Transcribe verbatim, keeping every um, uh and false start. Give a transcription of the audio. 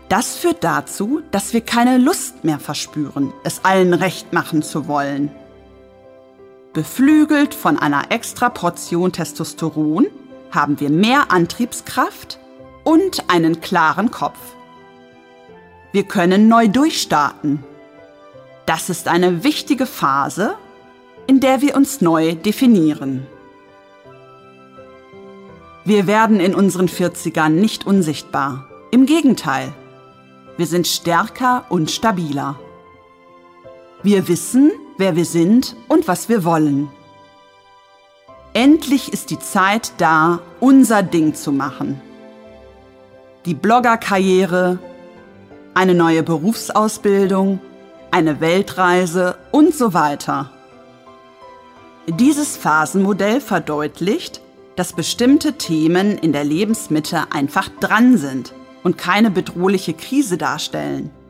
Das führt dazu, dass wir keine Lust mehr verspüren, es allen recht machen zu wollen. Beflügelt von einer extra Portion Testosteron haben wir mehr Antriebskraft und einen klaren Kopf. Wir können neu durchstarten. Das ist eine wichtige Phase, in der wir uns neu definieren. Wir werden in unseren vierzigern nicht unsichtbar. Im Gegenteil, wir sind stärker und stabiler. Wir wissen, wer wir sind und was wir wollen. Endlich ist die Zeit da, unser Ding zu machen. Die Bloggerkarriere, eine neue Berufsausbildung, eine Weltreise und so weiter. Dieses Phasenmodell verdeutlicht, dass bestimmte Themen in der Lebensmitte einfach dran sind und keine bedrohliche Krise darstellen.